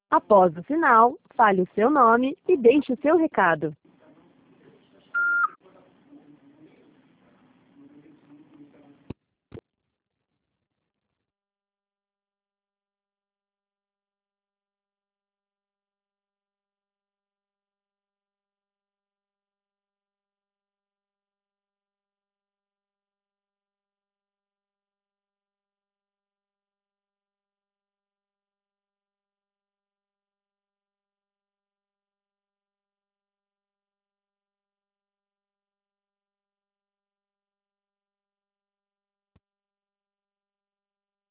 Após o sinal, fale o seu nome e deixe o seu recado.